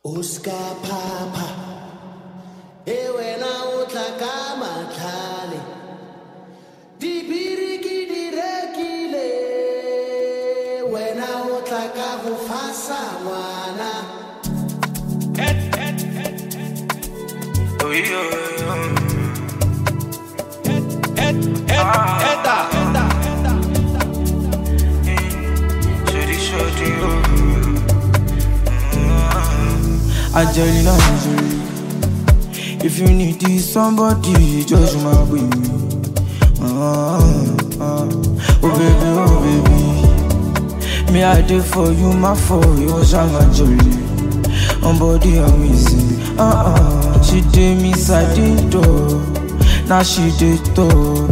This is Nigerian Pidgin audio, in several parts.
Oscar Papa, ewe na utaka matlhale, dibiriki direkile, wena utaka go fasa ngwana. Angelina Jolie. If you need this somebody, just my baby. Oh baby. Me I did for you, my for you, Jolie. On body amazing. She did me side door. Now she did top.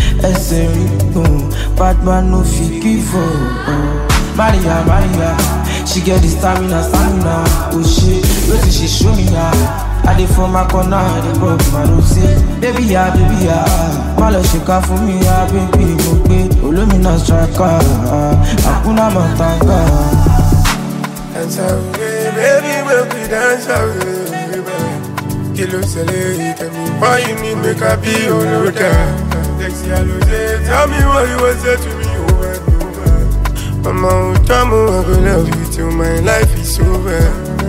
Bad man no fit give up. Maria. She get the stamina. Oh shit, what did she show me now? I did for my corner, I did broke my rose. Baby ya. My love she got for me, ya baby. Okay, Olumina striker. Hakuna matanga. Dance away, baby, make we dance away, baby. Kilo Sele, tell me why you need make I be your loader. Sexy Alose, tell me what you want to say to me over and over. Mama, I go love you till my life is over.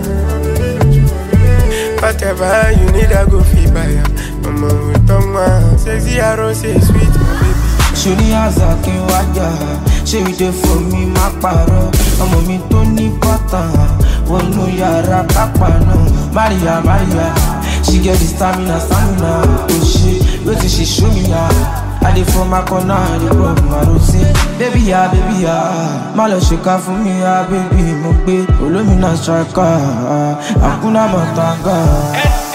Whatever you need, I go feel by ya. Mama, sexy Alose, sweet, my baby. Shoni Azaki wájà, ṣé you dey for me má parọ́? Ọmọ mi tó ní bọ́tà, wọnú yàrá kápá náà. Maria, she get the stamina. Oh shit, wetin she show me ya? I dey for my corner, I dey rub my rose. Baby ya, má lọ ṣèkà fún mi ya, baby mo gbé Olumina striker, Hakuna matanga.